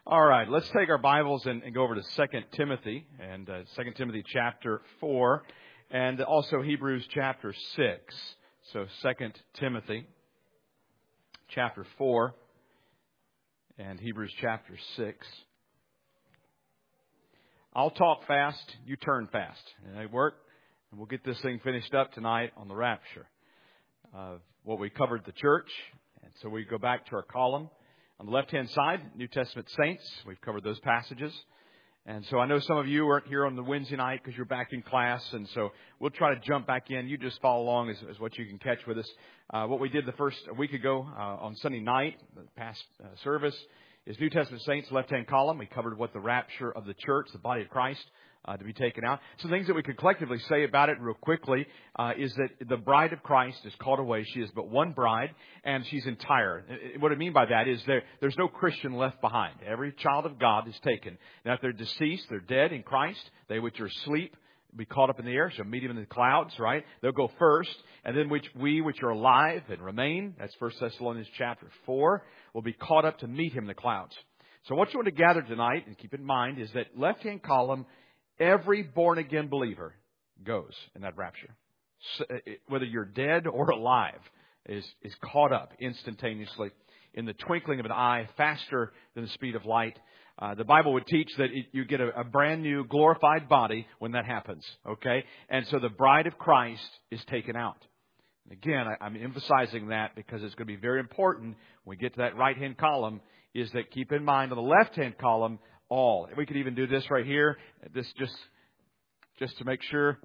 All right, let's take our Bibles and go over to 2 Timothy, and 2 Timothy chapter 4, and also Hebrews chapter 6. So 2 Timothy chapter 4 and Hebrews chapter 6. I'll talk fast, you turn fast. And it work, and we'll get this thing finished up tonight on the rapture. What we covered the church, and so we go back to our column. On the left-hand side, New Testament saints. We've covered those passages. And so I know some of you weren't here on the Wednesday night because you're back in class. And so we'll try to jump back in. You just follow along as what you can catch with us. What we did a week ago on Sunday night, the past service, is New Testament saints, left-hand column. We covered what the rapture of the church, the body of Christ, to be taken out. Some things that we could collectively say about it real quickly is that the bride of Christ is called away. She is but one bride, and she's entire. What I mean by that is there's no Christian left behind. Every child of God is taken. Now, if they're deceased, they're dead in Christ. They which are asleep be caught up in the air, shall meet him in the clouds, right? They'll go first, and then we which are alive and remain, that's 1 Thessalonians chapter 4, will be caught up to meet him in the clouds. So what you want to gather tonight, and keep in mind, is that left-hand column, every born-again believer goes in that rapture. So, whether you're dead or alive, is caught up instantaneously in the twinkling of an eye, faster than the speed of light. The Bible would teach that you get a brand new glorified body when that happens, okay? And so the bride of Christ is taken out. Again, I'm emphasizing that because it's going to be very important when we get to that right-hand column, is that keep in mind on the left-hand column, all. We could even do this right here. This just to make sure.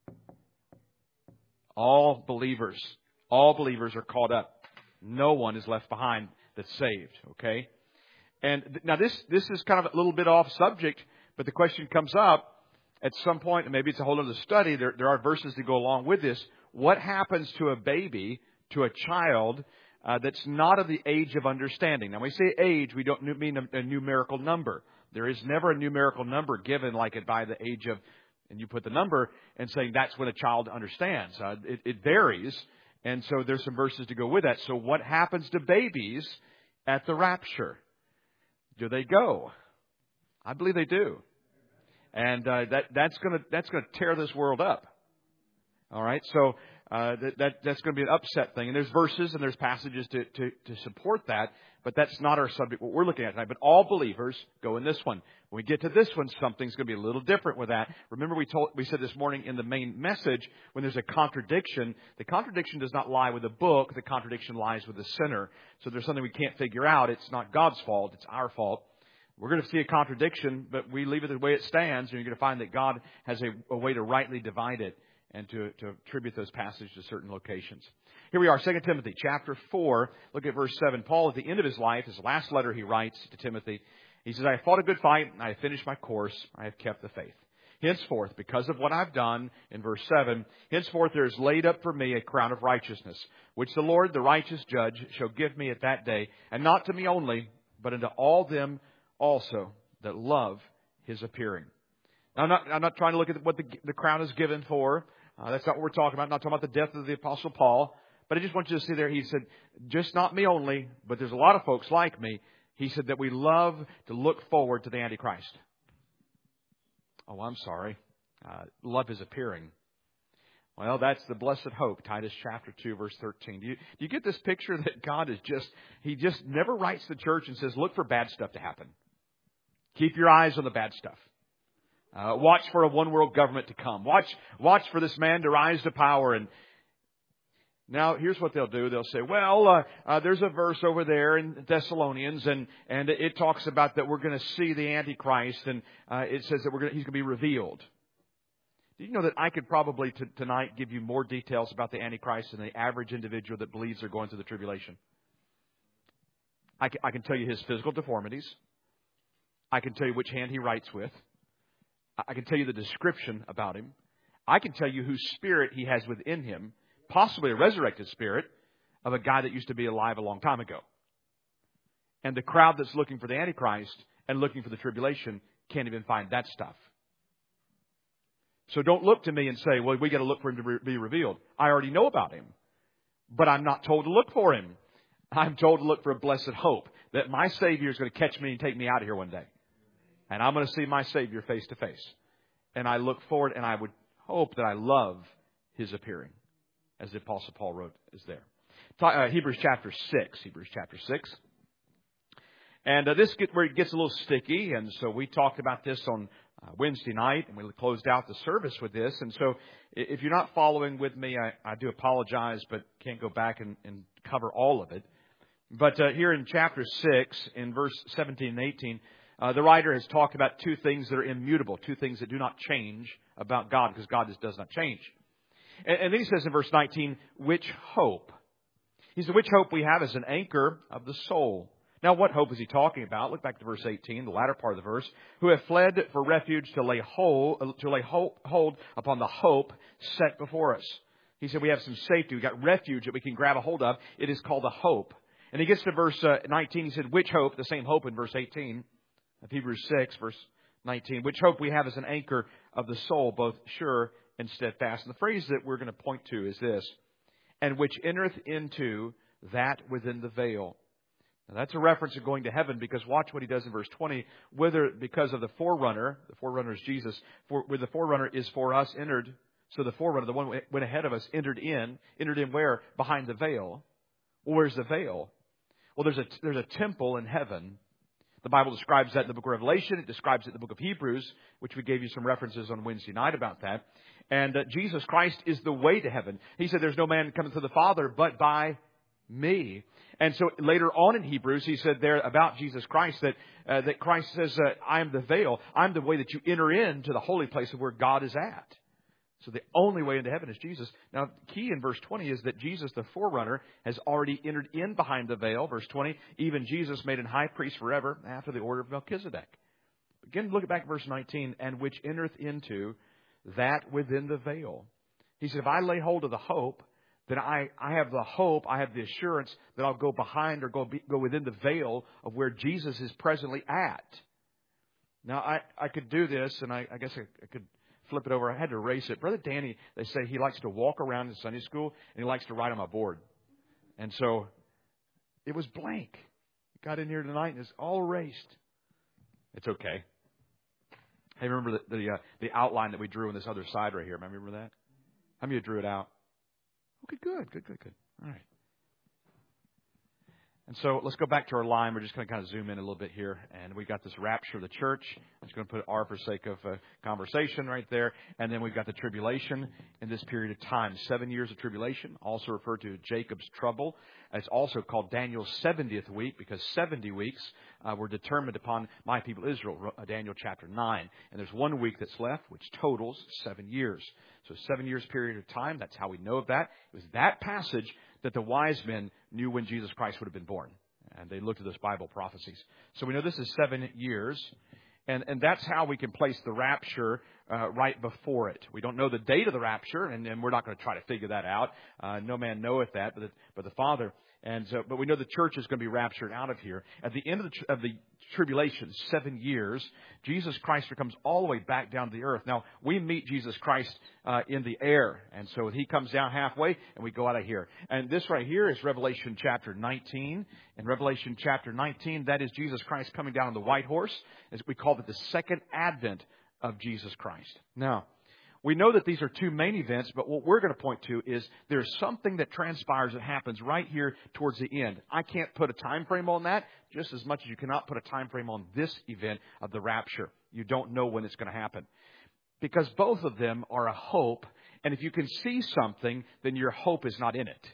All believers are caught up. No one is left behind that's saved. Okay. And now this is kind of a little bit off subject, but the question comes up at some point, and maybe it's a whole other study. There are verses that go along with this. What happens to a baby, to a child that's not of the age of understanding? Now, when we say age, we don't mean a numerical number. There is never a numerical number given like it by the age of, and you put the number and saying that's when a child understands. It varies. And so there's some verses to go with that. So what happens to babies at the rapture? Do they go? I believe they do. And that's going to tear this world up. All right. So that's going to be an upset thing. And there's verses and there's passages to support that. But that's not our subject, what we're looking at tonight. But all believers go in this one. When we get to this one, something's going to be a little different with that. Remember, we said this morning in the main message, when there's a contradiction, the contradiction does not lie with the book. The contradiction lies with the sinner. So there's something we can't figure out. It's not God's fault. It's our fault. We're going to see a contradiction, but we leave it the way it stands. And you're going to find that God has a way to rightly divide it and to attribute those passages to certain locations. Here we are, 2 Timothy chapter 4. Look at verse 7. Paul, at the end of his life, his last letter he writes to Timothy, he says, I have fought a good fight, I have finished my course, I have kept the faith. Henceforth, because of what I've done, in verse 7, henceforth there is laid up for me a crown of righteousness, which the Lord, the righteous judge, shall give me at that day, and not to me only, but unto all them also that love his appearing. Now, I'm not trying to look at what the crown is given for. That's not what we're talking about. I'm not talking about the death of the Apostle Paul. But I just want you to see there, he said, just not me only, but there's a lot of folks like me. He said that we love to look forward to the Antichrist. Oh, I'm sorry. Love his appearing. Well, that's the blessed hope. Titus chapter 2, verse 13. Do you get this picture that God is he just never writes to the church and says, look for bad stuff to happen. Keep your eyes on the bad stuff. Watch for a one world government to come. Watch for this man to rise to power. And now here's what they'll do. They'll say, well, there's a verse over there in Thessalonians, and it talks about that we're going to see the Antichrist, and it says that he's going to be revealed. Did you know that I could probably tonight give you more details about the Antichrist than the average individual that believes they're going through the tribulation? I can tell you his physical deformities. I can tell you which hand he writes with. I can tell you the description about him. I can tell you whose spirit he has within him, possibly a resurrected spirit of a guy that used to be alive a long time ago. And the crowd that's looking for the Antichrist and looking for the tribulation can't even find that stuff. So don't look to me and say, well, we got to look for him to be revealed. I already know about him, but I'm not told to look for him. I'm told to look for a blessed hope. that my Savior is going to catch me and take me out of here one day. And I'm going to see my Savior face to face. And I look forward, and I would hope that I love His appearing, as the Apostle Paul wrote is there. Hebrews chapter 6. Hebrews chapter 6. And this gets where it gets a little sticky. And so we talked about this on Wednesday night, and we closed out the service with this. And so if you're not following with me, I do apologize, but can't go back and cover all of it. But here in chapter 6, in verse 17 and 18, the writer has talked about two things that are immutable, two things that do not change about God, because God does not change. And then he says in verse 19, which hope? He said, which hope we have as an anchor of the soul. Now, what hope is he talking about? Look back to verse 18, the latter part of the verse. Who have fled for refuge to lay hold upon the hope set before us. He said we have some safety. We've got refuge that we can grab a hold of. It is called a hope. And he gets to verse 19. He said, which hope? The same hope in verse 18 of Hebrews 6, verse 19. Which hope we have as an anchor of the soul, both sure and steadfast. And the phrase that we're going to point to is this. And which entereth into that within the veil. Now that's a reference to going to heaven, because watch what he does in verse 20. Whether because of the forerunner is Jesus, where the forerunner is for us entered. So the forerunner, the one who went ahead of us, entered in where? Behind the veil. Well, where's the veil? Well, there's a temple in heaven. The Bible describes that in the book of Revelation. It describes it in the book of Hebrews, which we gave you some references on Wednesday night about that. And Jesus Christ is the way to heaven. He said there's no man coming to the Father but by me. And so later on in Hebrews, he said there about Jesus Christ that Christ says, I am the veil. I'm the way that you enter into the holy place of where God is at. So the only way into heaven is Jesus. Now, the key in verse 20 is that Jesus, the forerunner, has already entered in behind the veil. Verse 20, even Jesus made an high priest forever after the order of Melchizedek. Again, look back at verse 19, and which entereth into that within the veil. He said, if I lay hold of the hope, then I have the hope, I have the assurance that I'll go behind or go within the veil of where Jesus is presently at. Now, I could do this, and I guess I could flip it over. I had to erase it. Brother Danny, they say he likes to walk around in Sunday school, and he likes to write on my board. And so it was blank. Got in here tonight, and it's all erased. It's okay. Hey, remember the outline that we drew on this other side right here? Remember that? How many of you drew it out? Okay, good. All right. And so let's go back to our line. We're just going to kind of zoom in a little bit here. And we got this rapture of the church. I'm just going to put R for sake of conversation right there. And then we've got the tribulation in this period of time. 7 years of tribulation, also referred to Jacob's trouble. It's also called Daniel's 70th week, because 70 weeks were determined upon my people Israel, Daniel chapter 9. And there's 1 week that's left, which totals 7 years. So 7 years period of time. That's how we know of that. It was that passage that the wise men knew when Jesus Christ would have been born. And they looked at those Bible prophecies. So we know this is 7 years. And that's how we can place the rapture right before it. We don't know the date of the rapture, and we're not going to try to figure that out. No man knoweth that, but the Father. And so, but we know the church is going to be raptured out of here. At the end of the tribulation, 7 years, Jesus Christ comes all the way back down to the earth. Now, we meet Jesus Christ in the air. And so he comes down halfway, and we go out of here. And this right here is Revelation chapter 19. In Revelation chapter 19, that is Jesus Christ coming down on the white horse. As we call it the second advent of Jesus Christ. Now, we know that these are two main events, but what we're going to point to is there's something that transpires that happens right here towards the end. I can't put a time frame on that, just as much as you cannot put a time frame on this event of the rapture. You don't know when it's going to happen. Because both of them are a hope, and if you can see something, then your hope is not in it.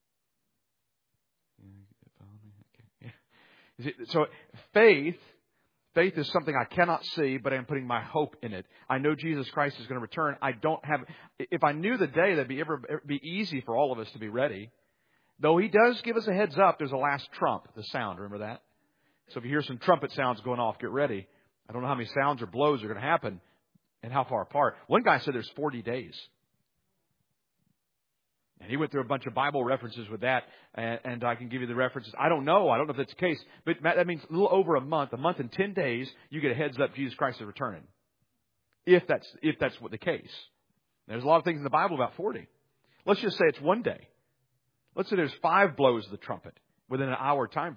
So faith is something I cannot see, but I'm putting my hope in it. I know Jesus Christ is going to return. If I knew the day, that'd be easy for all of us to be ready. Though he does give us a heads up, there's a last trump, the sound. Remember that? So if you hear some trumpet sounds going off, get ready. I don't know how many sounds or blows are going to happen and how far apart. One guy said there's 40 days. And he went through a bunch of Bible references with that, and I can give you the references. I don't know if that's the case, but that means a little over a month and 10 days, you get a heads up Jesus Christ is returning. If that's what the case. There's a lot of things in the Bible about 40. Let's just say it's 1 day. Let's say there's 5 blows of the trumpet within an hour time frame.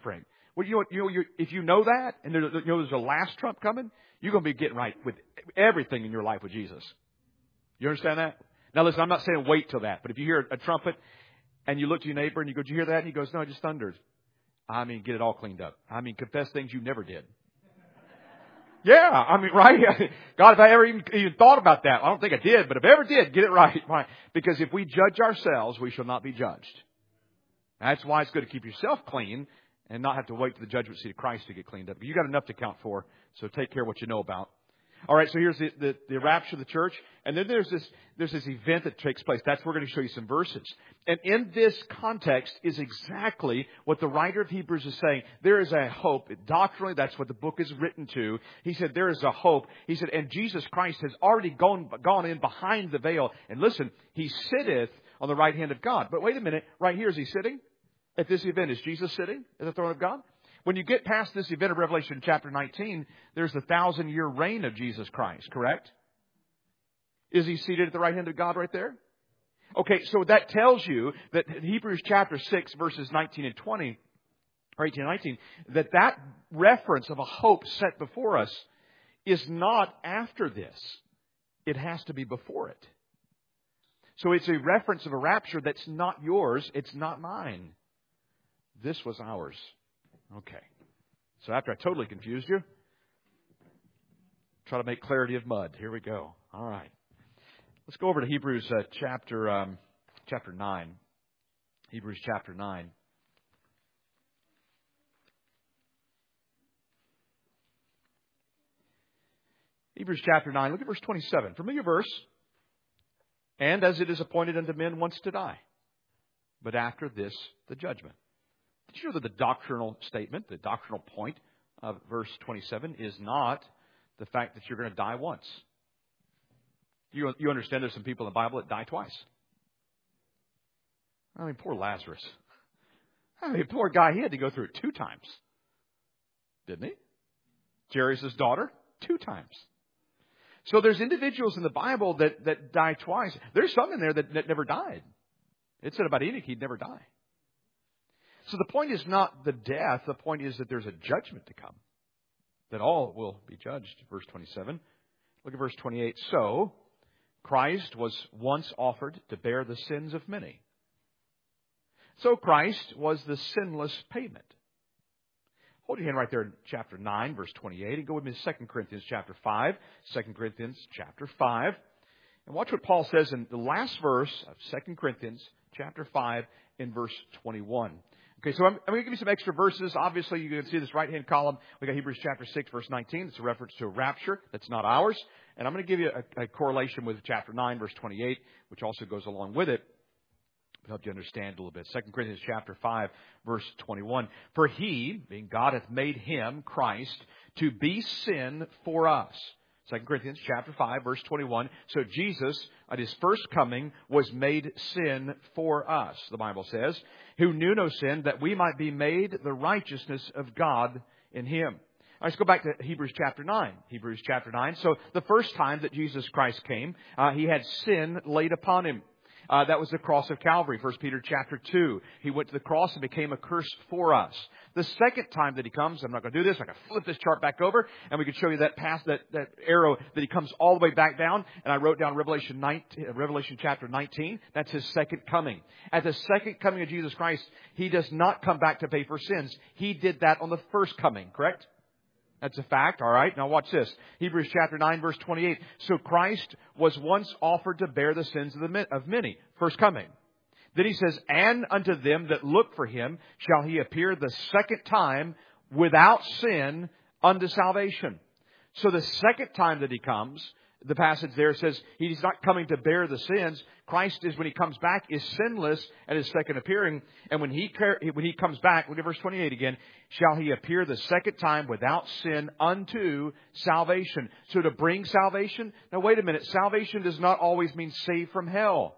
Well, if you know that, and there's a last trump coming, you're going to be getting right with everything in your life with Jesus. You understand that? Now listen, I'm not saying wait till that, but if you hear a trumpet and you look to your neighbor and you go, "Did you hear that?" And he goes, "No, it just thundered." I mean, get it all cleaned up. I mean, confess things you never did. Yeah, I mean, right? God, if I ever even thought about that, I don't think I did, but if I ever did, get it right. Right? Because if we judge ourselves, we shall not be judged. That's why it's good to keep yourself clean and not have to wait to the judgment seat of Christ to get cleaned up. You got enough to count for, so take care of what you know about. All right, so here's the rapture of the church. And then there's this event that takes place. That's where we're going to show you some verses. And in this context is exactly what the writer of Hebrews is saying. There is a hope. Doctrinally, that's what the book is written to. He said there is a hope. He said, and Jesus Christ has already gone in behind the veil. And listen, He sitteth on the right hand of God. But wait a minute, right here, is He sitting? At this event, is Jesus sitting at the throne of God? When you get past this event of Revelation chapter 19, there's the 1,000-year reign of Jesus Christ, correct? Is He seated at the right hand of God right there? Okay, so that tells you that Hebrews chapter 6, verses 19 and 20, or 18 and 19, that reference of a hope set before us is not after this. It has to be before it. So it's a reference of a rapture that's not yours, it's not mine. This was ours. Okay. So after I totally confused you, try to make clarity of mud. Here we go. All right. Let's go over to Hebrews chapter 9. Hebrews chapter 9. Hebrews chapter 9. Look at verse 27. Familiar verse. And as it is appointed unto men once to die, but after this the judgment. Did you know that the doctrinal statement, the doctrinal point of verse 27 is not the fact that you're going to die once? You understand there's some people in the Bible that die twice. I mean, poor Lazarus. I mean, poor guy, he had to go through it 2 times. Didn't he? Jairus' daughter, 2 times. So there's individuals in the Bible that die twice. There's some in there that never died. It said about Enoch he'd never die. So the point is not the death. The point is that there's a judgment to come. That all will be judged. Verse 27. Look at verse 28. So, Christ was once offered to bear the sins of many. So Christ was the sinless payment. Hold your hand right there in chapter 9, verse 28. And go with me to 2 Corinthians chapter 5. 2 Corinthians chapter 5. And watch what Paul says in the last verse of 2 Corinthians chapter 5 in verse 21. Okay, so I'm going to give you some extra verses. Obviously, you can see this right-hand column. We got Hebrews chapter 6, verse 19. It's a reference to a rapture. That's not ours. And I'm going to give you a correlation with chapter 9, verse 28, which also goes along with it. To help you understand a little bit. 2 Corinthians chapter 5, verse 21. For He, being God, hath made Him, Christ, to be sin for us. 2 Corinthians chapter 5, verse 21. So Jesus, at His first coming, was made sin for us, the Bible says, who knew no sin, that we might be made the righteousness of God in Him. Let's go back to Hebrews chapter 9. Hebrews chapter 9. So the first time that Jesus Christ came, He had sin laid upon Him. That was the cross of Calvary, 1 Peter chapter 2. He went to the cross and became a curse for us. The second time that He comes, I'm not going to do this, I can flip this chart back over, and we can show you that arrow that He comes all the way back down. And I wrote down Revelation chapter 19. That's His second coming. At the second coming of Jesus Christ, He does not come back to pay for sins. He did that on the first coming, correct? That's a fact. All right. Now watch this. Hebrews chapter 9, verse 28. So Christ was once offered to bear the sins of many. First coming. Then He says, and unto them that look for Him shall He appear the second time without sin unto salvation. So the second time that He comes, the passage there says He's not coming to bear the sins. Christ is, when He comes back, is sinless at His second appearing. And when He comes back, look at verse 28 again, shall He appear the second time without sin unto salvation. So to bring salvation, now wait a minute, salvation does not always mean saved from hell.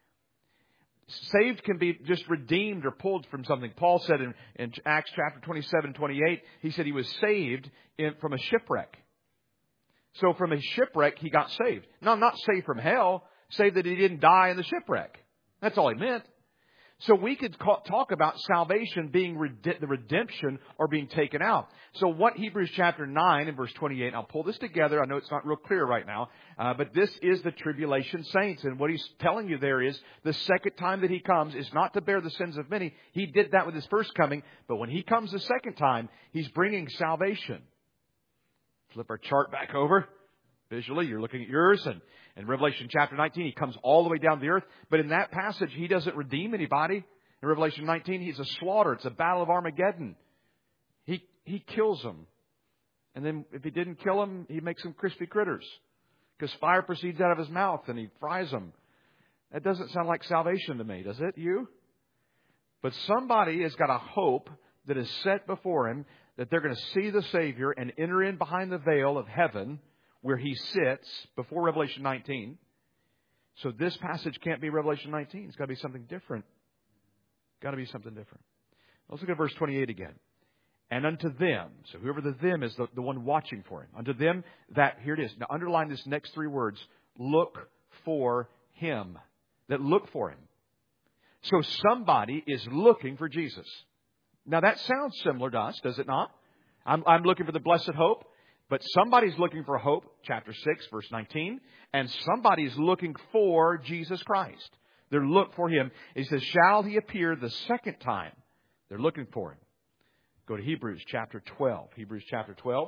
Saved can be just redeemed or pulled from something. Paul said in Acts chapter 27, 28, he said he was saved from a shipwreck. So from a shipwreck, he got saved. No, not saved from hell. Saved that he didn't die in the shipwreck. That's all he meant. So we could talk about salvation being the redemption or being taken out. So what Hebrews chapter 9 and verse 28, I'll pull this together. I know it's not real clear right now, but this is the tribulation saints. And what he's telling you there is the second time that he comes is not to bear the sins of many. He did that with his first coming. But when he comes the second time, he's bringing salvation. Flip our chart back over. Visually, you're looking at yours, and in Revelation chapter 19, he comes all the way down to the earth. But in that passage, he doesn't redeem anybody. In Revelation 19, he's a slaughter. It's a battle of Armageddon. He kills them. And then if he didn't kill them, he makes them crispy critters. Because fire proceeds out of his mouth and he fries them. That doesn't sound like salvation to me, does it? You? But somebody has got a hope that is set before him that they're going to see the Savior and enter in behind the veil of heaven where he sits before Revelation 19. So this passage can't be Revelation 19. It's got to be something different. Got to be something different. Let's look at verse 28 again. And unto them, so whoever the them is, the one watching for him. Unto them that, here it is. Now underline this next three words. Look for him. That look for him. So somebody is looking for Jesus. Now that sounds similar to us, does it not? I'm looking for the blessed hope. But somebody's looking for hope, chapter 6, verse 19. And somebody's looking for Jesus Christ. They're looking for him. He says, shall he appear the second time? They're looking for him. Go to Hebrews chapter 12. Hebrews chapter 12.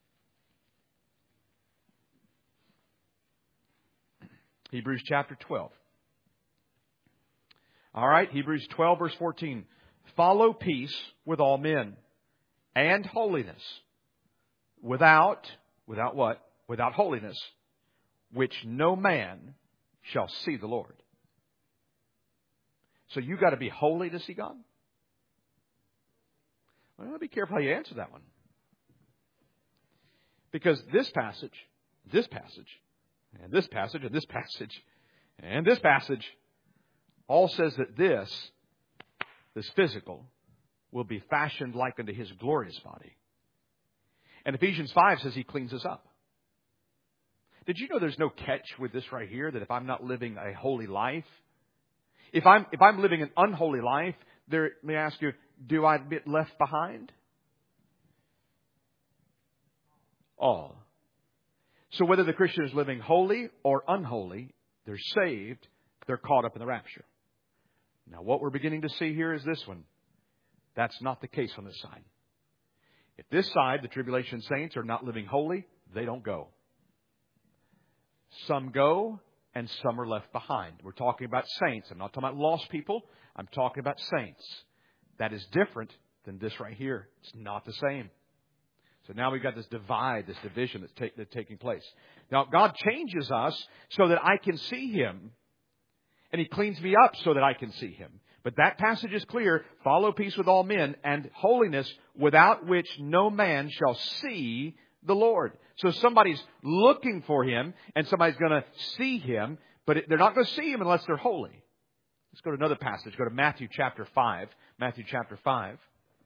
Hebrews chapter 12. All right, Hebrews 12, verse 14. Follow peace with all men and holiness. Without what? Without holiness, which no man shall see the Lord. So you got to be holy to see God? Well, be careful how you answer that one. Because this passage, and this passage, and this passage, and this passage, all says that this physical, will be fashioned like unto his glorious body. And Ephesians 5 says he cleans us up. Did you know there's no catch with this right here? That if I'm not living a holy life, if I'm living an unholy life, let me ask you, do I get left behind? All. So whether the Christian is living holy or unholy, they're saved, they're caught up in the rapture. Now what we're beginning to see here is this one. That's not the case on this side. If this side, the tribulation saints, are not living holy, they don't go. Some go and some are left behind. We're talking about saints. I'm not talking about lost people. I'm talking about saints. That is different than this right here. It's not the same. So now we've got this divide, this division that's taking place. Now God changes us so that I can see him. And he cleans me up so that I can see him. But that passage is clear. Follow peace with all men and holiness, without which no man shall see the Lord. So somebody's looking for him and somebody's going to see him, but they're not going to see him unless they're holy. Let's go to another passage. Go to Matthew chapter 5. Matthew chapter 5.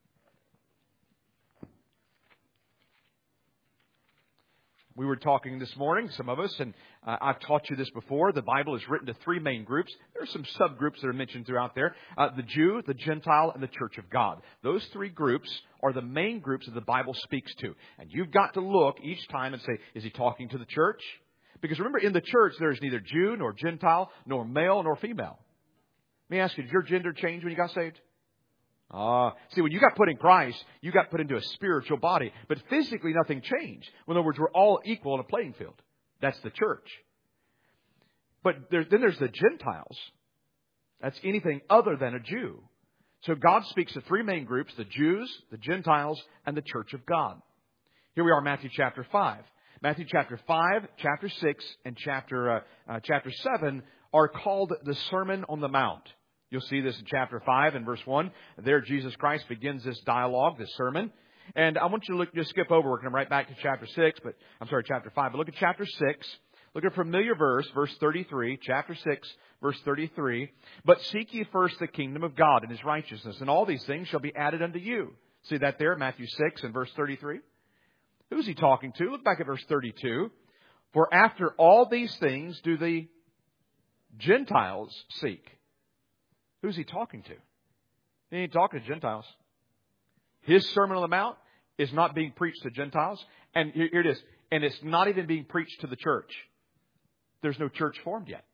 We were talking this morning, some of us, and I've taught you this before. The Bible is written to three main groups. There are some subgroups that are mentioned throughout there. The Jew, the Gentile, and the Church of God. Those three groups are the main groups that the Bible speaks to. And you've got to look each time and say, is he talking to the church? Because remember, in the church, there is neither Jew nor Gentile, nor male nor female. Let me ask you, did your gender change when you got saved? See, when you got put in Christ, you got put into a spiritual body. But physically, nothing changed. In other words, we're all equal on a playing field. That's the church. But then there's the Gentiles. That's anything other than a Jew. So God speaks to three main groups, the Jews, the Gentiles, and the Church of God. Here we are in Matthew chapter 5. Matthew chapter 5, chapter 6, and chapter 7 are called the Sermon on the Mount. You'll see this in chapter 5 and verse 1. There Jesus Christ begins this dialogue, this sermon. And I want you to just skip over. We're going to right back to chapter 5. But look at chapter 6. Look at a familiar verse 33, chapter 6, verse 33. But seek ye first the kingdom of God and his righteousness, and all these things shall be added unto you. See that there, Matthew 6 and verse 33? Who's he talking to? Look back at verse 32. For after all these things do the Gentiles seek. Who's He talking to? He ain't talking to Gentiles. His Sermon on the Mount is not being preached to Gentiles. And here it is. And it's not even being preached to the church. There's no church formed yet.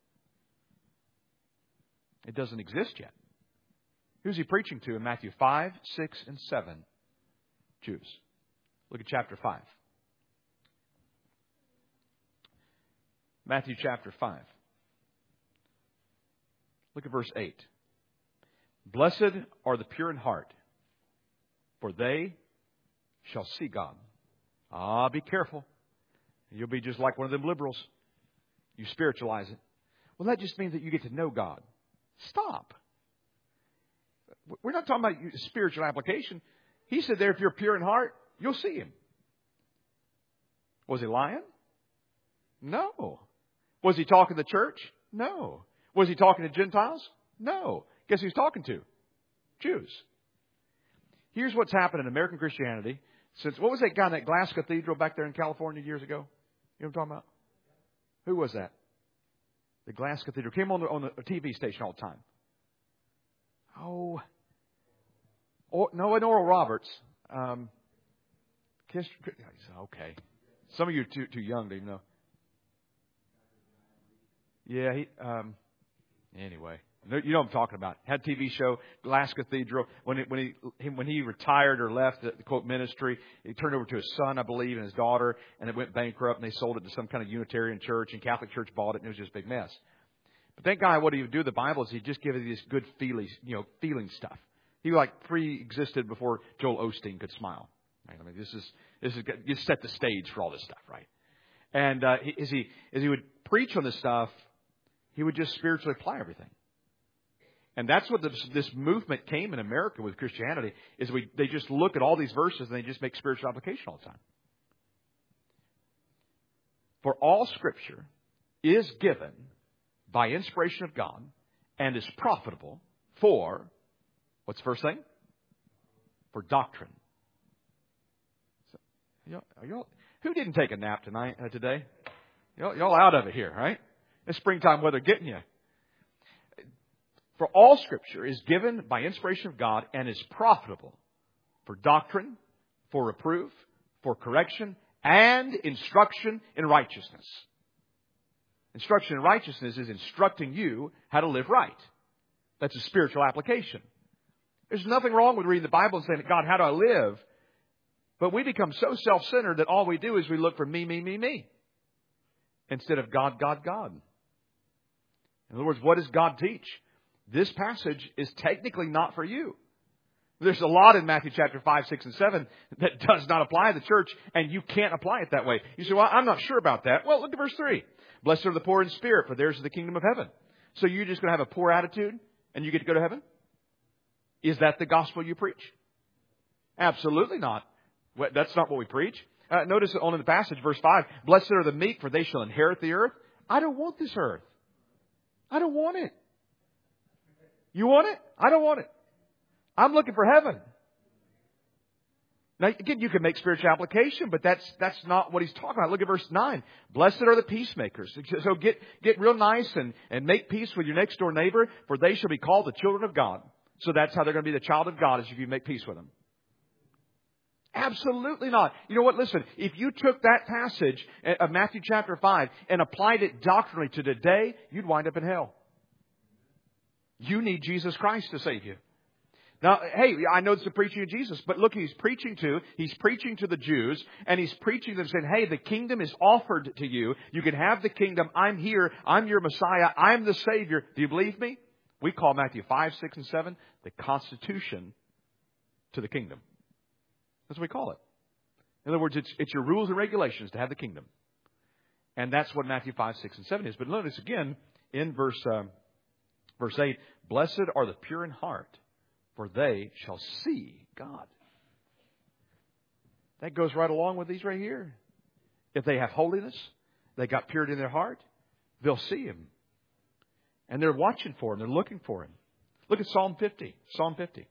It doesn't exist yet. Who's He preaching to in Matthew 5, 6, and 7? Jews. Look at chapter 5. Matthew chapter 5. Look at verse 8. Blessed are the pure in heart, for they shall see God. Be careful. You'll be just like one of them liberals. You spiritualize it. Well, that just means that you get to know God. Stop. We're not talking about spiritual application. He said there, if you're pure in heart, you'll see Him. Was He lying? No. Was He talking to the church? No. Was He talking to Gentiles? No. Guess who He's talking to? Jews. Here's what's happened in American Christianity since, what was that guy in that glass cathedral back there in California years ago? You know what I'm talking about? Who was that? The glass cathedral. Came on the TV station all the time. No, and Oral Roberts. Okay. Some of you are too young to even know. Yeah, anyway. You know what I'm talking about. Had a TV show, Glass Cathedral. When he retired or left the quote ministry, he turned over to his son, I believe, and his daughter, and it went bankrupt, and they sold it to some kind of Unitarian church, and Catholic Church bought it, and it was just a big mess. But that guy, what he would do with the Bible is he'd just give it this good feeling stuff. He pre-existed before Joel Osteen could smile. Right? I mean, this is you set the stage for all this stuff, right? And as he would preach on this stuff, he would just spiritually apply everything. And that's what this movement came in America with Christianity, is they just look at all these verses and they just make spiritual application all the time. For all Scripture is given by inspiration of God and is profitable for, what's the first thing? For doctrine. So, who didn't take a nap today? Y'all out of it here, right? It's springtime weather getting you. For all Scripture is given by inspiration of God and is profitable for doctrine, for reproof, for correction, and instruction in righteousness. Instruction in righteousness is instructing you how to live right. That's a spiritual application. There's nothing wrong with reading the Bible and saying, God, how do I live? But we become so self-centered that all we do is we look for me, me, me, me. Instead of God, God, God. In other words, what does God teach? This passage is technically not for you. There's a lot in Matthew chapter 5, 6, and 7 that does not apply to the church, and you can't apply it that way. You say, well, I'm not sure about that. Well, look at verse 3. Blessed are the poor in spirit, for theirs is the kingdom of heaven. So you're just going to have a poor attitude, and you get to go to heaven? Is that the gospel you preach? Absolutely not. That's not what we preach. Notice on in the passage, verse 5, blessed are the meek, for they shall inherit the earth. I don't want this earth. I don't want it. You want it? I don't want it. I'm looking for heaven. Now, again, you can make spiritual application, but that's not what he's talking about. Look at verse 9. Blessed are the peacemakers. So get real nice and make peace with your next door neighbor, for they shall be called the children of God. So that's how they're going to be the child of God, is if you make peace with them. Absolutely not. You know what? Listen, if you took that passage of Matthew chapter 5 and applied it doctrinally to today, you'd wind up in hell. You need Jesus Christ to save you. Now, hey, I know it's the preaching of Jesus, but look, he's preaching to the Jews, and he's preaching to them saying, hey, the kingdom is offered to you. You can have the kingdom. I'm here. I'm your Messiah. I'm the Savior. Do you believe me? We call Matthew 5, 6, and 7 the constitution to the kingdom. That's what we call it. In other words, it's your rules and regulations to have the kingdom. And that's what Matthew 5, 6, and 7 is. But notice again in verse 8, blessed are the pure in heart, for they shall see God. That goes right along with these right here. If they have holiness, they got purity in their heart, they'll see Him. And they're watching for Him. They're looking for Him. Look at Psalm 50. Psalm 50.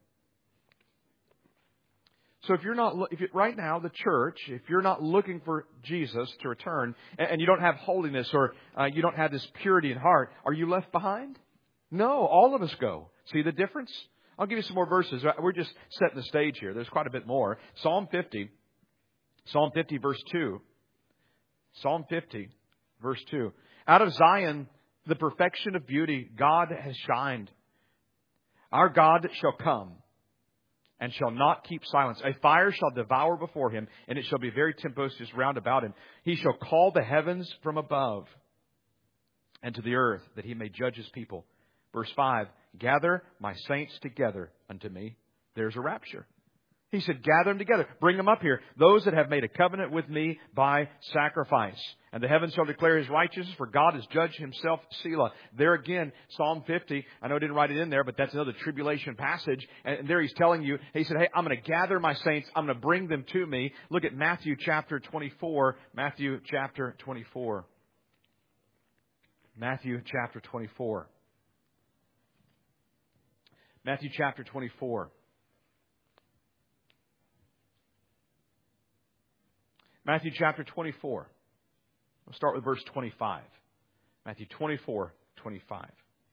So if right now, the church, if you're not looking for Jesus to return, and you don't have holiness, or you don't have this purity in heart, are you left behind? No, all of us go. See the difference? I'll give you some more verses. We're just setting the stage here. There's quite a bit more. Psalm 50 verse 2. Psalm 50 verse 2. Out of Zion, the perfection of beauty, God has shined. Our God shall come and shall not keep silence. A fire shall devour before him, and it shall be very tempestuous round about him. He shall call the heavens from above and to the earth, that he may judge his people. Verse 5, gather my saints together unto me. There's a rapture. He said, gather them together. Bring them up here. Those that have made a covenant with me by sacrifice. And the heavens shall declare his righteousness, for God has judged himself. Selah. There again, Psalm 50. I know I didn't write it in there, but that's another tribulation passage. And there he's telling you, he said, hey, I'm going to gather my saints. I'm going to bring them to me. Look at Matthew chapter 24. Matthew chapter 24. Matthew chapter 24. Matthew chapter 24. Matthew chapter 24. We'll start with verse 25. Matthew 24, 25.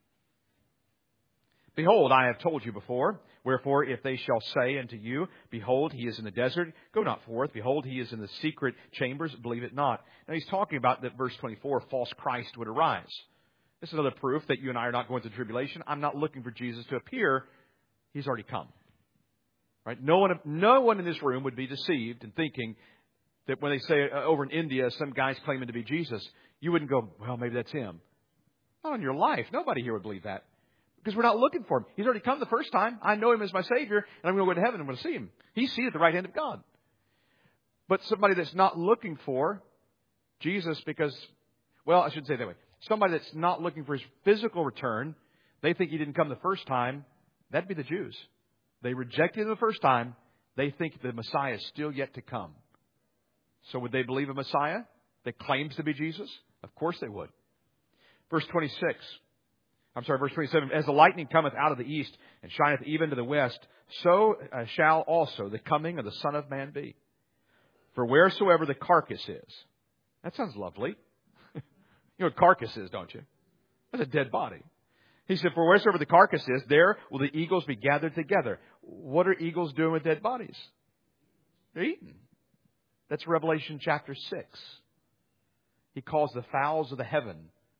Behold, I have told you before. Wherefore, if they shall say unto you, behold, he is in the desert, go not forth. Behold, he is in the secret chambers, believe it not. Now he's talking about that verse 24, false Christ would arise. This is another proof that you and I are not going through tribulation. I'm not looking for Jesus to appear. He's already come. Right? No one in this room would be deceived in thinking that when they say over in India, some guy's claiming to be Jesus, you wouldn't go, well, maybe that's him. Not in your life. Nobody here would believe that. Because we're not looking for him. He's already come the first time. I know him as my Savior, and I'm going to go to heaven and I'm going to see him. He's seated at the right hand of God. But somebody that's not looking for Jesus because, well, I shouldn't say it that way. Somebody that's not looking for his physical return, they think he didn't come the first time. That'd be the Jews. They rejected him the first time. They think the Messiah is still yet to come. So would they believe a Messiah that claims to be Jesus? Of course they would. Verse 27. As the lightning cometh out of the east and shineth even to the west, so shall also the coming of the Son of Man be. For wheresoever the carcass is. That sounds lovely. You know what carcass is, don't you? That's a dead body. He said, for wheresoever the carcass is, there will the eagles be gathered together. What are eagles doing with dead bodies? They're eating. That's Revelation chapter 6. He calls the fowls of the heaven.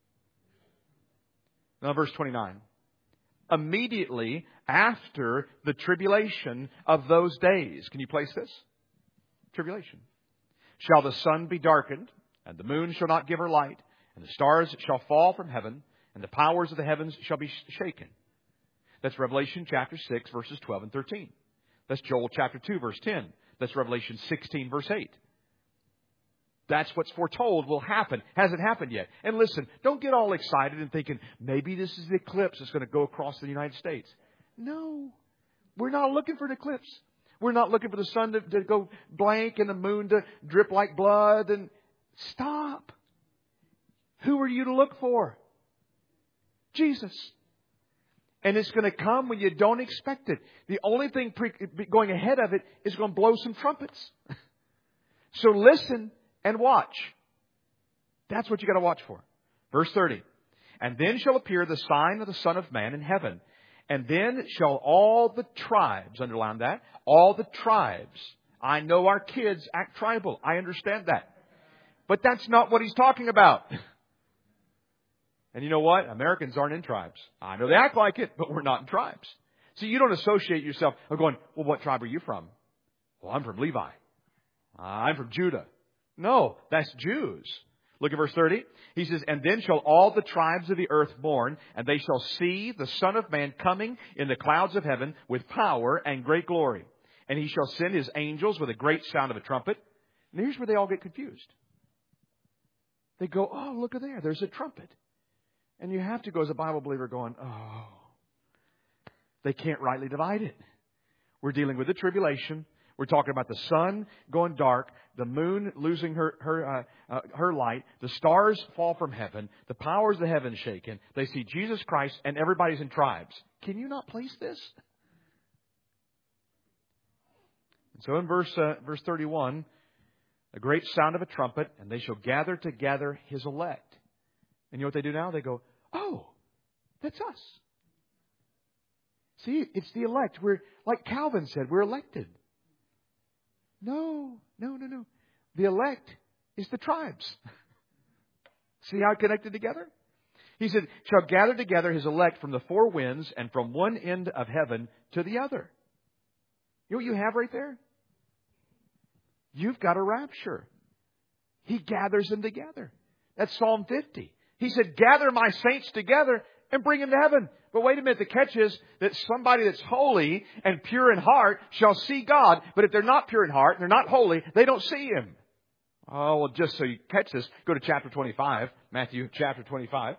Now verse 29. Immediately after the tribulation of those days. Can you place this? Tribulation. Shall the sun be darkened, and the moon shall not give her light, and the stars shall fall from heaven, and the powers of the heavens shall be shaken. That's Revelation chapter 6, verses 12 and 13. That's Joel chapter 2, verse 10. That's Revelation 16, verse 8. That's what's foretold will happen. Hasn't happened yet. And listen, don't get all excited and thinking, maybe this is the eclipse that's going to go across the United States. No. We're not looking for an eclipse. We're not looking for the sun to go blank and the moon to drip like blood. And stop. Who are you to look for? Jesus. And it's going to come when you don't expect it. The only thing going ahead of it is going to blow some trumpets. So listen and watch. That's what you got to watch for. Verse 30. And then shall appear the sign of the Son of Man in heaven. And then shall all the tribes, underline that, all the tribes. I know our kids act tribal. I understand that. But that's not what he's talking about. And you know what? Americans aren't in tribes. I know they act like it, but we're not in tribes. See, you don't associate yourself of going, well, what tribe are you from? Well, I'm from Levi. I'm from Judah. No, that's Jews. Look at verse 30. He says, and then shall all the tribes of the earth mourn, and they shall see the Son of Man coming in the clouds of heaven with power and great glory. And he shall send his angels with a great sound of a trumpet. And here's where they all get confused. They go, oh, look at there. There's a trumpet. And you have to go as a Bible believer going, oh, they can't rightly divide it. We're dealing with the tribulation. We're talking about the sun going dark, the moon losing her light, the stars fall from heaven, the powers of the heavens shaken. They see Jesus Christ and everybody's in tribes. Can you not place this? And so in verse 31, a great sound of a trumpet, and they shall gather together his elect. And you know what they do now? They go, oh, that's us. See, it's the elect. We're, like Calvin said, we're elected. No. The elect is the tribes. See how it connected together? He said, shall gather together his elect from the four winds and from one end of heaven to the other. You know what you have right there? You've got a rapture. He gathers them together. That's Psalm 50. He said, gather my saints together and bring them to heaven. But wait a minute, the catch is that somebody that's holy and pure in heart shall see God. But if they're not pure in heart and they're not holy, they don't see Him. Oh, well, just so you catch this, go to chapter 25, Matthew chapter 25.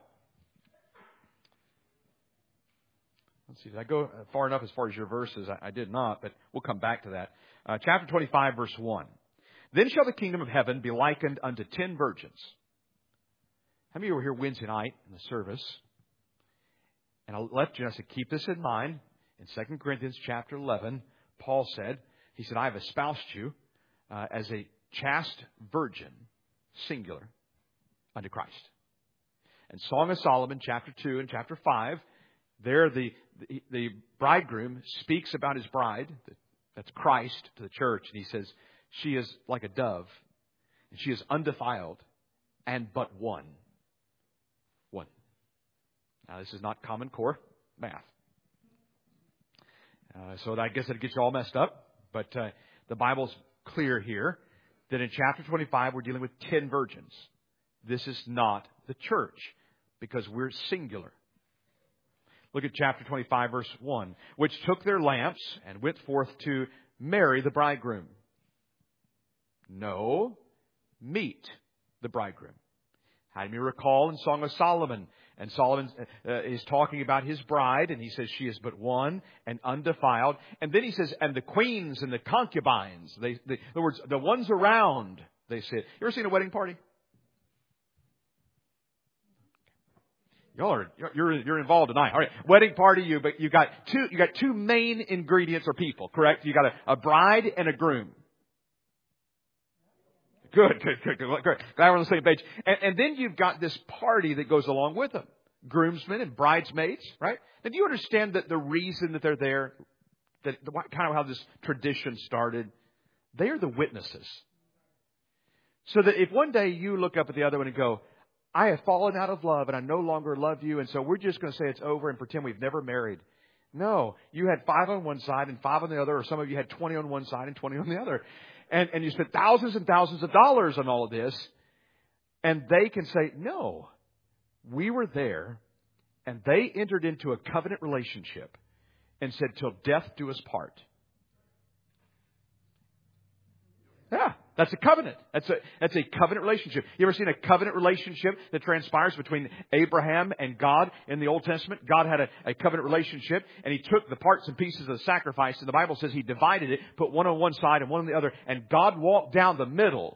Let's see, did I go far enough as far as your verses? I did not, but we'll come back to that. Chapter 25, verse 1. Then shall the kingdom of heaven be likened unto 10 virgins. How many of you were here Wednesday night in the service? And I left you, and I said, keep this in mind. In 2 Corinthians chapter 11, Paul said, he said, I have espoused you as a chaste virgin, singular, unto Christ. And Song of Solomon, chapter 2 and chapter 5, there the bridegroom speaks about his bride, that's Christ, to the church. And he says, she is like a dove, and she is undefiled, and but one. One. Now, this is not Common Core math. So I guess it gets you all messed up. But the Bible's clear here that in chapter 25, we're dealing with 10 virgins. This is not the church, because we're singular. Look at chapter 25, verse 1. Which took their lamps and went forth to marry the bridegroom. No, meet the bridegroom. How do you recall in Song of Solomon? And Solomon is talking about his bride, and he says she is but one and undefiled. And then he says, and the queens and the concubines, in other words, the ones around, they said. You ever seen a wedding party? You're involved tonight. All right, wedding party. You got two main ingredients or people, correct? You got a bride and a groom. Good. Glad we're on the same page. And then you've got this party that goes along with them. Groomsmen and bridesmaids, right? Now, do you understand that the reason that they're there, kind of how this tradition started? They are the witnesses. So that if one day you look up at the other one and go, I have fallen out of love and I no longer love you, and so we're just going to say it's over and pretend we've never married. No, you had 5 on one side and 5 on the other, or some of you had 20 on one side and 20 on the other. And you spent thousands and thousands of dollars on all of this. And they can say, no, we were there. And they entered into a covenant relationship and said, till death do us part. Yeah, that's a covenant. That's a covenant relationship. You ever seen a covenant relationship that transpires between Abraham and God in the Old Testament? God had a covenant relationship, and He took the parts and pieces of the sacrifice, and the Bible says He divided it, put one on one side and one on the other, and God walked down the middle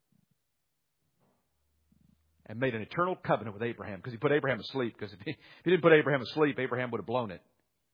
and made an eternal covenant with Abraham, because He put Abraham asleep. Because if he didn't put Abraham asleep, Abraham would have blown it.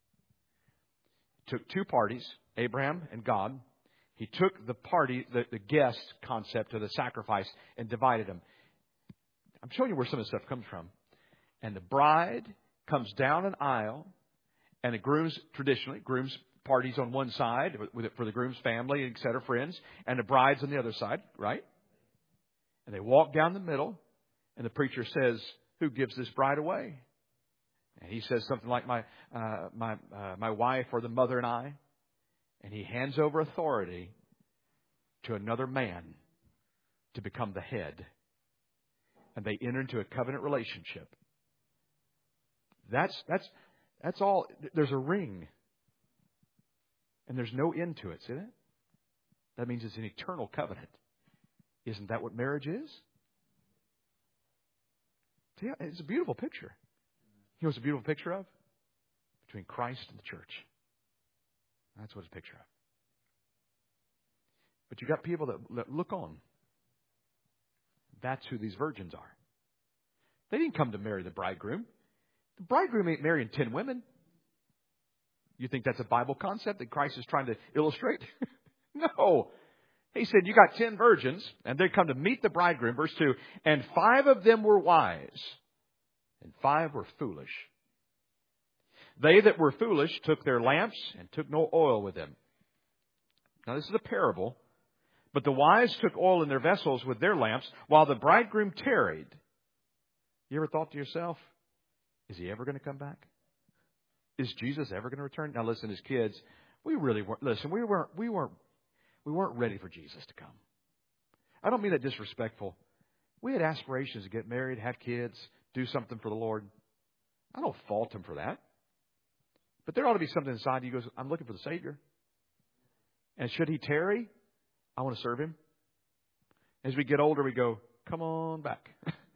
Took two parties, Abraham and God. He took the party, the guest concept of the sacrifice, and divided them. I'm showing you where some of this stuff comes from. And the bride comes down an aisle, and the groom's parties on one side for the groom's family, et cetera, friends, and the bride's on the other side, right? And they walk down the middle, and the preacher says, "Who gives this bride away?" And he says something like, "My wife, or the mother, and I." And he hands over authority to another man to become the head. And they enter into a covenant relationship. That's all. There's a ring. And there's no end to it, see that? That means it's an eternal covenant. Isn't that what marriage is? See, it's a beautiful picture. You know what's a beautiful picture of? Between Christ and the church. That's what it's a picture of. But you got people that look on. That's who these virgins are. They didn't come to marry the bridegroom. The bridegroom ain't marrying 10 women. You think that's a Bible concept that Christ is trying to illustrate? No. He said, you got 10 virgins, and they come to meet the bridegroom. Verse 2, and 5 of them were wise, and 5 were foolish. They that were foolish took their lamps and took no oil with them. Now this is a parable. But the wise took oil in their vessels with their lamps while the bridegroom tarried. You ever thought to yourself, is he ever going to come back? Is Jesus ever going to return? Now listen, as kids, we really weren't. Listen, we weren't ready for Jesus to come. I don't mean that disrespectful. We had aspirations to get married, have kids, do something for the Lord. I don't fault him for that. But there ought to be something inside you goes, I'm looking for the Savior. And should he tarry, I want to serve him. As we get older, we go, come on back.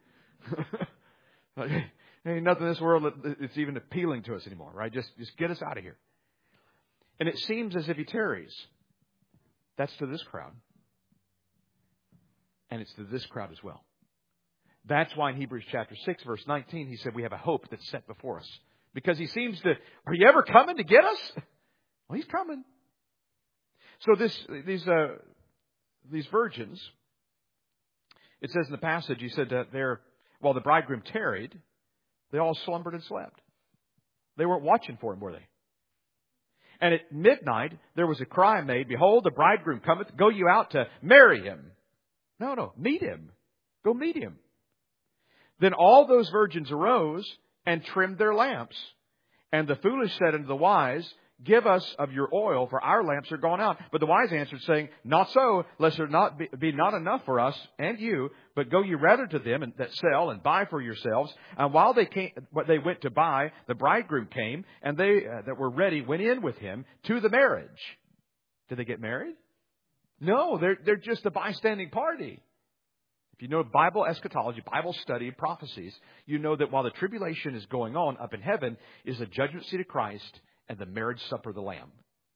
Ain't nothing in this world that's even appealing to us anymore, right? Just get us out of here. And it seems as if he tarries. That's to this crowd. And it's to this crowd as well. That's why in Hebrews chapter 6, verse 19, he said we have a hope that's set before us. Because he seems to, are you ever coming to get us? Well, he's coming. So these virgins, it says in the passage, he said that while the bridegroom tarried, they all slumbered and slept. They weren't watching for him, were they? And at midnight, there was a cry made, behold, the bridegroom cometh, go you out to marry him. No, meet him. Go meet him. Then all those virgins arose and trimmed their lamps. And the foolish said unto the wise, give us of your oil, for our lamps are gone out. But the wise answered, saying, not so, lest there not be not enough for us and you, but go ye rather to them that sell and buy for yourselves. And while they went to buy, the bridegroom came, and they that were ready went in with him to the marriage. Did they get married? No, they're just a bystanding party. If you know Bible eschatology, Bible study, prophecies, you know that while the tribulation is going on up in heaven is the judgment seat of Christ and the marriage supper of the Lamb.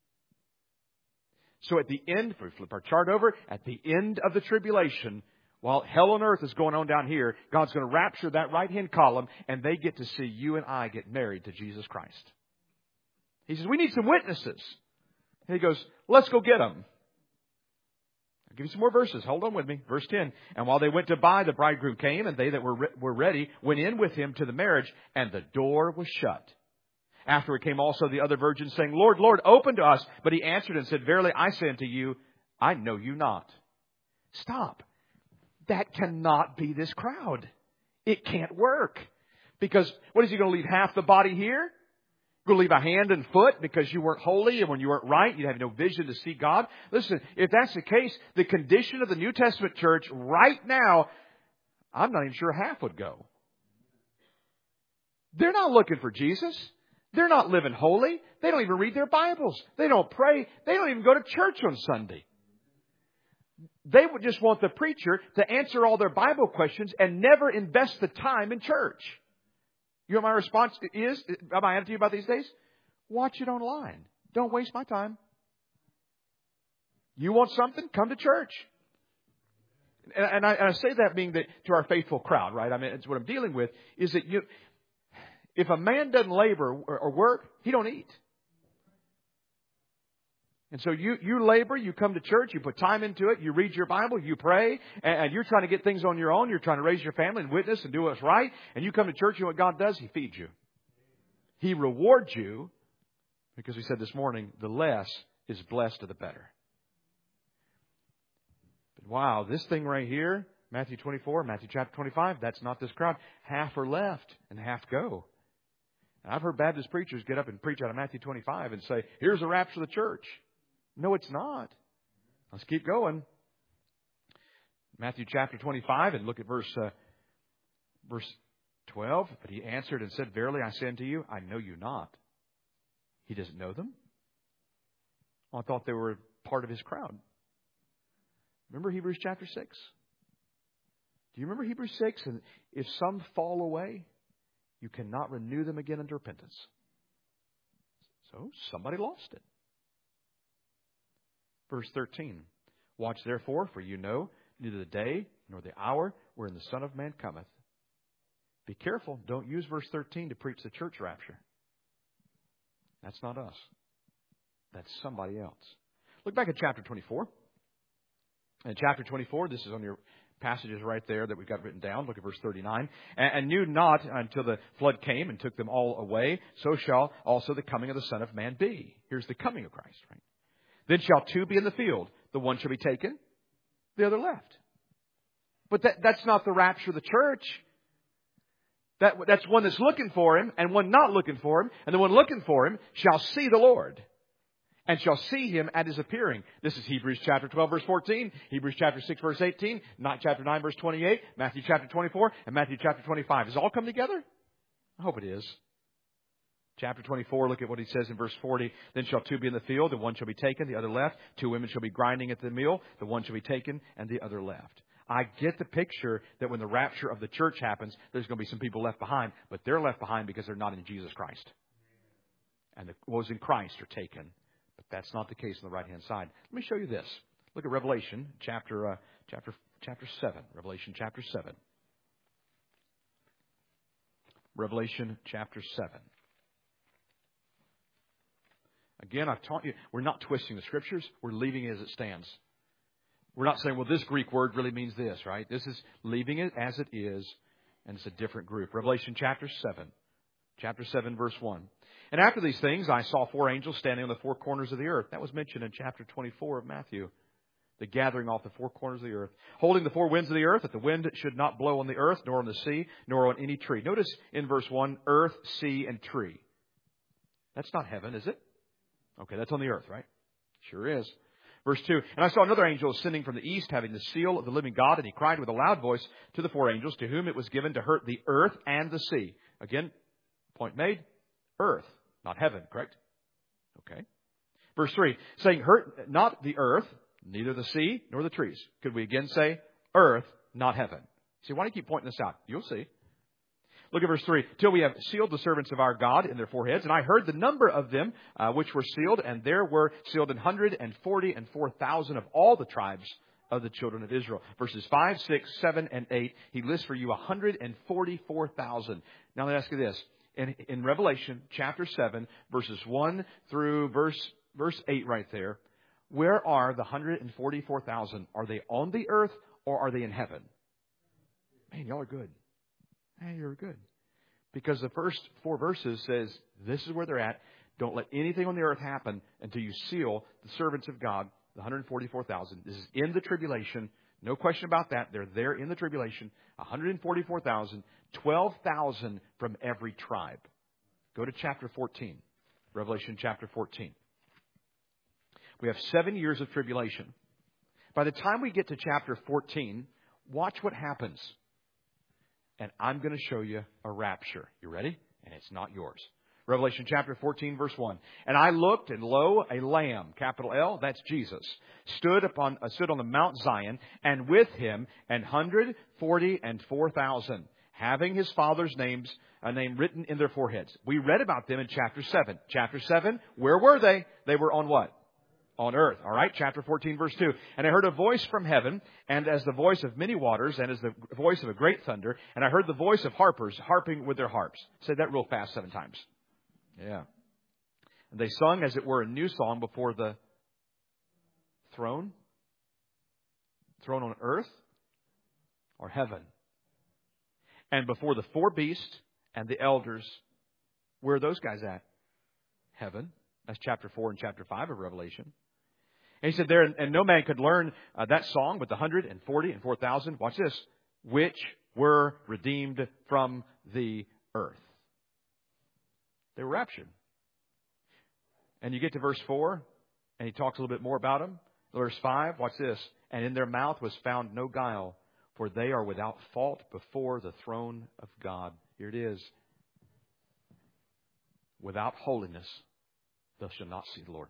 So at the end, if we flip our chart over, at the end of the tribulation, while hell on earth is going on down here, God's going to rapture that right-hand column, and they get to see you and I get married to Jesus Christ. He says, we need some witnesses. And he goes, let's go get them. I'll give you some more verses. Hold on with me. Verse 10. And while they went to buy, the bridegroom came, and they that were ready went in with him to the marriage, and the door was shut. Afterward came also the other virgins, saying, Lord, Lord, open to us. But he answered and said, verily I say unto you, I know you not. Stop. That cannot be this crowd. It can't work. Because what is he going to leave half the body here? Going to leave a hand and foot because you weren't holy, and when you weren't right, you have no vision to see God? Listen, if that's the case, the condition of the New Testament church right now, I'm not even sure half would go. They're not looking for Jesus. They're not living holy. They don't even read their Bibles. They don't pray. They don't even go to church on Sunday. They would just want the preacher to answer all their Bible questions and never invest the time in church. You know what my response is? My attitude about these days? Watch it online. Don't waste my time. You want something? Come to church. And I say that being that to our faithful crowd, right? I mean, it's what I'm dealing with is that if a man doesn't labor or work, he don't eat. And so you labor, you come to church, you put time into it, you read your Bible, you pray, and you're trying to get things on your own. You're trying to raise your family and witness and do what's right. And you come to church, you know what God does? He feeds you. He rewards you because we said this morning, the less is blessed of the better. But wow, this thing right here, Matthew 24, Matthew chapter 25, that's not this crowd. Half are left and half go. And I've heard Baptist preachers get up and preach out of Matthew 25 and say, here's the rapture of the church. No, it's not. Let's keep going. Matthew chapter 25 and look at verse 12. But he answered and said, verily I say unto you, I know you not. He doesn't know them. Well, I thought they were part of his crowd. Remember Hebrews chapter 6? Do you remember Hebrews 6? And if some fall away, you cannot renew them again unto repentance. So somebody lost it. Verse 13. Watch therefore, for you know neither the day nor the hour wherein the Son of Man cometh. Be careful. Don't use verse 13 to preach the church rapture. That's not us. That's somebody else. Look back at chapter 24. In chapter 24, this is on your passages right there that we've got written down. Look at verse 39. And knew not until the flood came and took them all away, so shall also the coming of the Son of Man be. Here's the coming of Christ, right? Then shall two be in the field. The one shall be taken, the other left. But that's not the rapture of the church. That's one that's looking for Him and one not looking for Him. And the one looking for Him shall see the Lord and shall see Him at His appearing. This is Hebrews chapter 12, verse 14, Hebrews chapter 6, verse 18, chapter 9, verse 28, Matthew chapter 24, and Matthew chapter 25. Does it all come together? I hope it is. Chapter 24, look at what he says in verse 40. Then shall two be in the field, the one shall be taken, the other left. Two women shall be grinding at the mill, the one shall be taken, and the other left. I get the picture that when the rapture of the church happens, there's going to be some people left behind, but they're left behind because they're not in Jesus Christ. And those in Christ are taken. But that's not the case on the right-hand side. Let me show you this. Look at Revelation chapter 7. Revelation chapter 7. Revelation chapter 7. Again, I've taught you, we're not twisting the Scriptures. We're leaving it as it stands. We're not saying, well, this Greek word really means this, right? This is leaving it as it is, and it's a different group. Revelation chapter 7. Chapter 7, verse 1. And after these things, I saw four angels standing on the four corners of the earth. That was mentioned in chapter 24 of Matthew. The gathering off the four corners of the earth. Holding the four winds of the earth, that the wind should not blow on the earth, nor on the sea, nor on any tree. Notice in verse 1, earth, sea, and tree. That's not heaven, is it? Okay, that's on the earth, right? Sure is. Verse 2, and I saw another angel ascending from the east, having the seal of the living God, and he cried with a loud voice to the four angels, to whom it was given to hurt the earth and the sea. Again, point made, earth, not heaven, correct? Okay. Verse 3, saying, hurt not the earth, neither the sea, nor the trees. Could we again say, earth, not heaven? See, why do you keep pointing this out? You'll see. Look at verse 3. Till we have sealed the servants of our God in their foreheads. And I heard the number of them which were sealed. And there were sealed 144,000 of all the tribes of the children of Israel. Verses 5, 6, 7, and 8. He lists for you 144,000. Now let me ask you this. In Revelation chapter 7, verses 1 through verse 8 right there. Where are the 144,000? Are they on the earth or are they in heaven? Man, y'all are good. Hey, you're good. Because the first four verses says, this is where they're at. Don't let anything on the earth happen until you seal the servants of God, the 144,000. This is in the tribulation. No question about that. They're there in the tribulation. 144,000, 12,000 from every tribe. Go to chapter 14. Revelation chapter 14. We have 7 years of tribulation. By the time we get to chapter 14, watch what happens. And I'm going to show you a rapture. You ready? And it's not yours. Revelation chapter 14, verse 1. And I looked, and lo, a Lamb, capital L, that's Jesus, stood on the Mount Zion, and with him 144,000, having his Father's name written in their foreheads. We read about them in chapter 7. Chapter 7, where were they? They were on what? On earth. All right. Chapter 14, verse 2. And I heard a voice from heaven, and as the voice of many waters, and as the voice of a great thunder. And I heard the voice of harpers harping with their harps. Say that real fast 7 times. Yeah. And they sung, as it were, a new song before the throne. Throne on earth or heaven. And before the four beasts and the elders. Where are those guys at? Heaven. That's chapter 4 and chapter 5 of Revelation. And he said there, and no man could learn that song but the 144,000, watch this, which were redeemed from the earth. They were raptured. And you get to verse 4, and he talks a little bit more about them. Verse 5, watch this. And in their mouth was found no guile, for they are without fault before the throne of God. Here it is. Without holiness, they shall not see the Lord.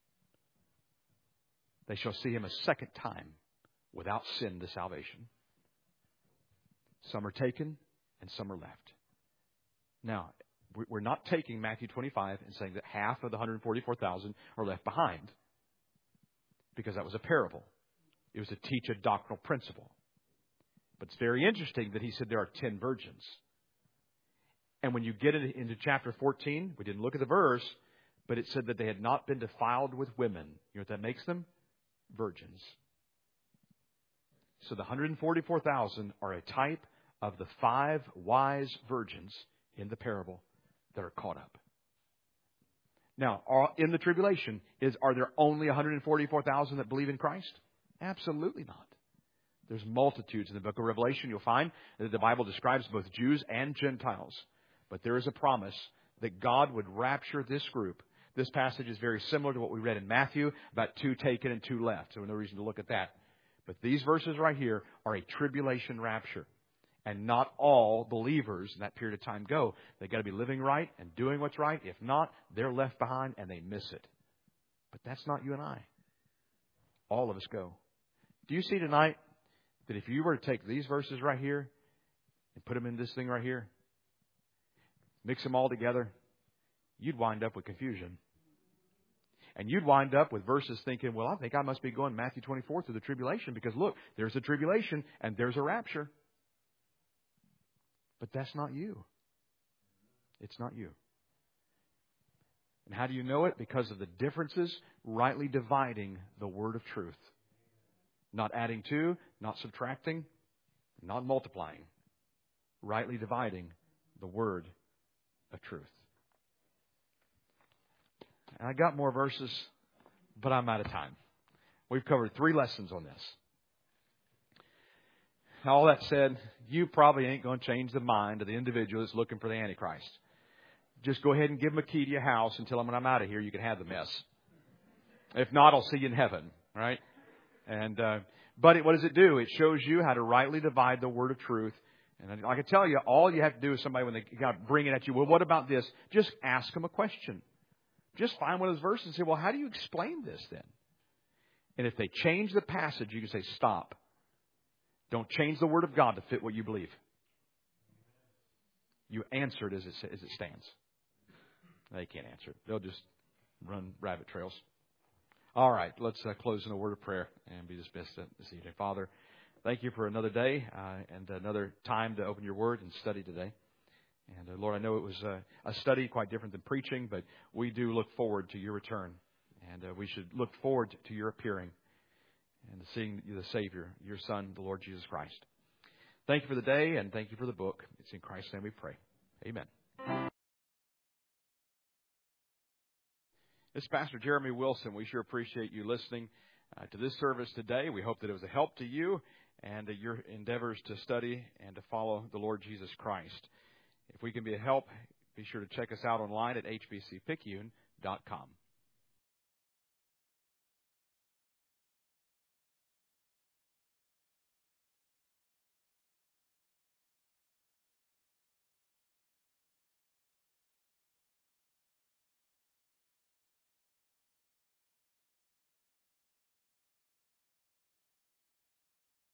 They shall see Him a second time without sin to salvation. Some are taken and some are left. Now, we're not taking Matthew 25 and saying that half of the 144,000 are left behind, because that was a parable. It was to teach a doctrinal principle. But it's very interesting that he said there are 10 virgins. And when you get into chapter 14, we didn't look at the verse, but it said that they had not been defiled with women. You know what that makes them? Virgins. So the 144,000 are a type of the 5 wise virgins in the parable that are caught up. Now, in the tribulation, are there only 144,000 that believe in Christ? Absolutely not. There's multitudes in the book of Revelation. You'll find that the Bible describes both Jews and Gentiles. But there is a promise that God would rapture this group. This passage is very similar to what we read in Matthew, about 2 taken and 2 left. So no reason to look at that. But these verses right here are a tribulation rapture. And not all believers in that period of time go. They've got to be living right and doing what's right. If not, they're left behind and they miss it. But that's not you and I. All of us go. Do you see tonight that if you were to take these verses right here and put them in this thing right here, mix them all together, you'd wind up with confusion. And you'd wind up with verses thinking, well, I think I must be going Matthew 24 through the tribulation because look, there's a tribulation and there's a rapture. But that's not you. It's not you. And how do you know it? Because of the differences rightly dividing the word of truth. Not adding to, not subtracting, not multiplying. Rightly dividing the word of truth. And I got more verses, but I'm out of time. We've covered 3 lessons on this. Now, all that said, you probably ain't going to change the mind of the individual that's looking for the Antichrist. Just go ahead and give him a key to your house and tell him when I'm out of here, you can have the mess. If not, I'll see you in heaven, right? And but what does it do? It shows you how to rightly divide the word of truth. And I can tell you, all you have to do is somebody when they bring it at you, well, what about this? Just ask them a question. Just find one of those verses and say, well, how do you explain this then? And if they change the passage, you can say, stop. Don't change the Word of God to fit what you believe. You answer it as it stands. They can't answer it. They'll just run rabbit trails. All right, let's close in a word of prayer and be dismissed this evening. Father, thank you for another day and another time to open your Word and study today. And Lord, I know it was a study quite different than preaching, but we do look forward to your return. And we should look forward to your appearing and to seeing you, the Savior, your Son, the Lord Jesus Christ. Thank you for the day, and thank you for the book. It's in Christ's name we pray. Amen. This is Pastor Jeremy Wilson. We sure appreciate you listening to this service today. We hope that it was a help to you and your endeavors to study and to follow the Lord Jesus Christ. If we can be a help, be sure to check us out online at hbcpicayune.com.